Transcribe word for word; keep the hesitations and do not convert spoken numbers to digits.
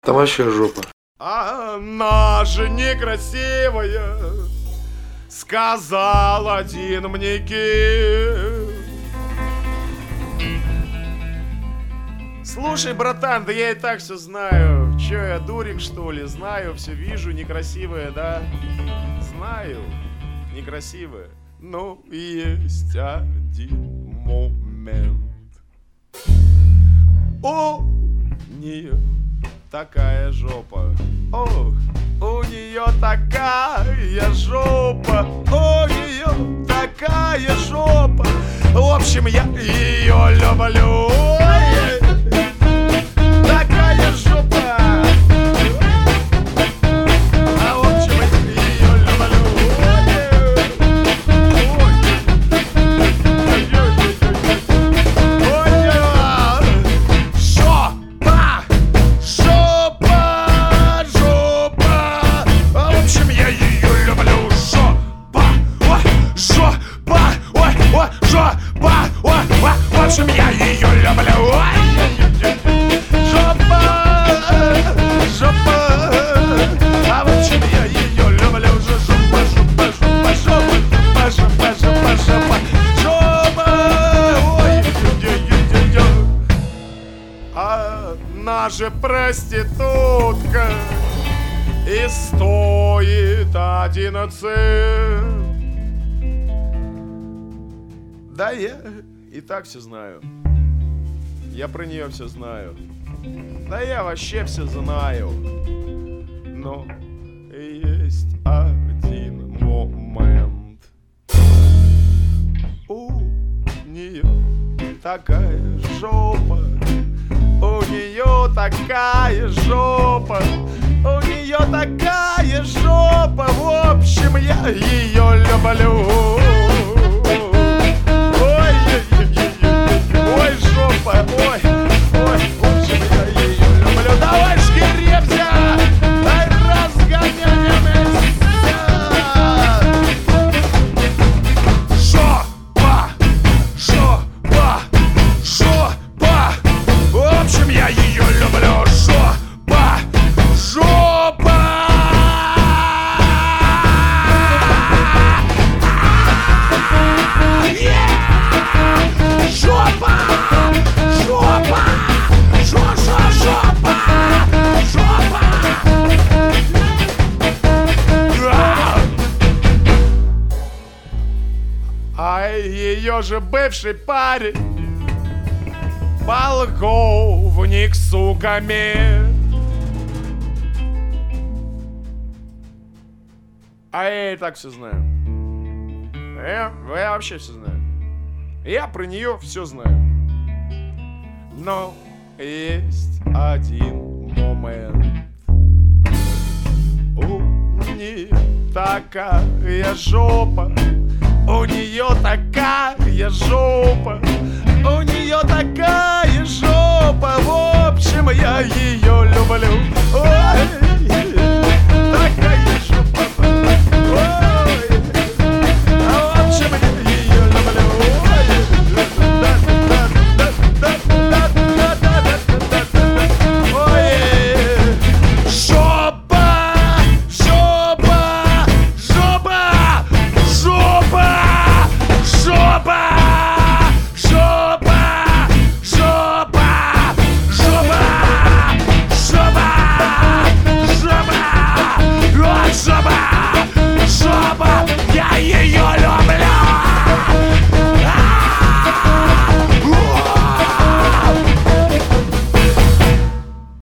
Там вообще жопа. Она же некрасивая, сказал один мне кит. Слушай, братан, да я и так все знаю. Че, я дурик, что ли? Знаю, все вижу, некрасивая, да? Знаю, некрасивая. Но есть один момент. У нее такая жопа. О, у нее такая жопа. У нее такая жопа. В общем, я ее люблю. Такая жопа. А в общем, я ее люблю. Жопа, жопа, жопа. В общем, я ее люблю. Жопа, ой, жопа, ой, ой, жопа, ой, ой. В общем, я ее люблю. Жопа, жопа. А в общем, я ее люблю. Жопа, жопа, жопа, жопа, жопа, жопа, жопа, жопа. Ой, ой-ой-ой-ой. Она же проститутка и стоит одиннадцать. Да я и так все знаю. Я про нее все знаю. Да я вообще все знаю. Но есть один момент. У нее такая жопа. У нее такая жопа. У нее такая жопа. В общем, я ее люблю. Ой, ой, жопа, ой, ой, в общем, я ее люблю. Давай, шкеребся, дай разгоняемся. Жопа, жопа, жопа. В общем, я ее люблю. Жопа, жопа. Жопа, жопа, жопа, жопа, жопа. А ее же бывший парень полковник с суками. А я и так все знаю. Я, я вообще все знаю. Я про нее все знаю. Но есть один момент. У нее такая жопа. У нее такая жопа. У нее такая жопа. В общем, я ее люблю.